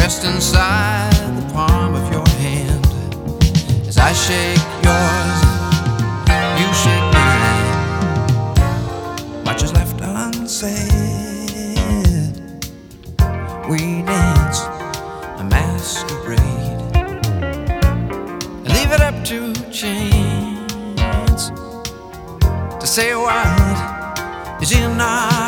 pressed inside the palm of your hand. As I shake yours, you shake mine. Much is left unsaid. We dance a masquerade and leave it up to chance to say what is in our